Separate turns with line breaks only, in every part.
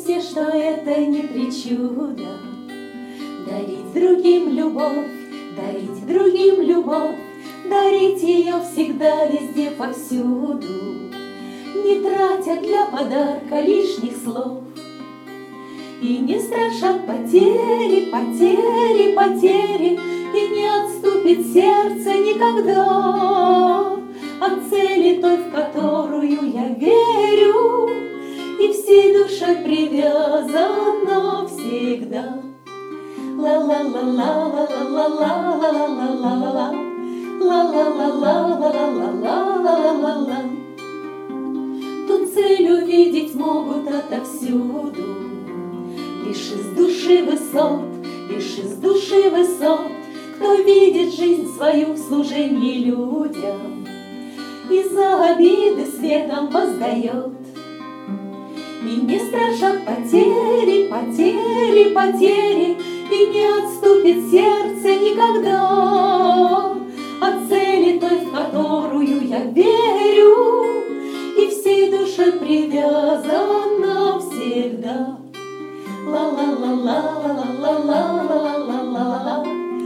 все, что это не причуда. Дарить другим любовь, дарить другим любовь, дарить ее всегда, везде, повсюду, не тратя для подарка лишних слов. И не страшат потери, потери, потери, и не отступит сердце никогда от цели той, в которую я верю, и всей душой привязана всегда. Ла-ла-ла-ла-ла-ла-ла-ла-ла-ла-ла-ла-ла-ла, ла-ла-ла-ла-ла-ла-ла-ла-ла-ла. Тут цель увидеть могут отовсюду, лишь из души высот, лишь из души высот, кто видит жизнь свою в служении людям и за обиды светом воздает. И не страшат потери, потери, потери, и не отступит сердце никогда от цели той, в которую я верю, и всей душой привязана всегда. Ла-ла-ла-ла-ла-ла-ла-ла-ла-ла-ла,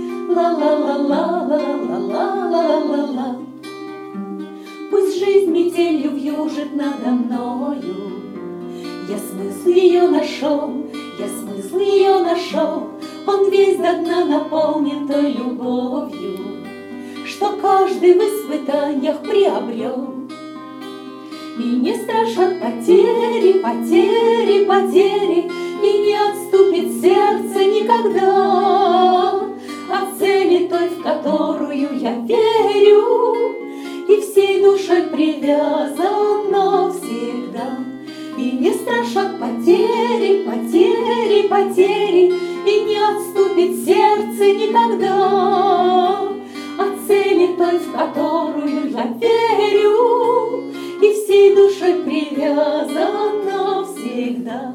ла-ла-ла-ла-ла-ла-ла-ла-ла. Пусть жизнь метелью вьюжит надо мною, я смысл ее нашел, я смысл ее нашел. Он весь до дна наполнен той любовью, что каждый в испытаниях приобрел. И не страшат потери, потери, потери, и не отступит сердце никогда от цели той, в которую я верю, и всей душой привязана всегда. И не страшат потери, потери, потери, и не отступит сердце никогда от цели той, в которую я верю, и всей душой привязана всегда.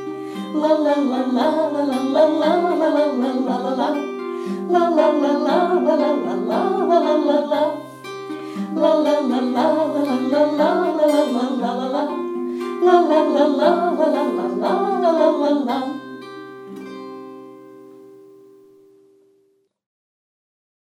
Ла-ла-ла-ла-ла-ла-ла-ла-ла-ла-ла-ла, ла-ла-ла-ла-ла-ла-ла-ла-ла-ла, ла-ла-ла-ла-ла-ла-ла-ла-ла-ла, ла-ла-ла-ла-ла-ла-ла-ла-ла-ла.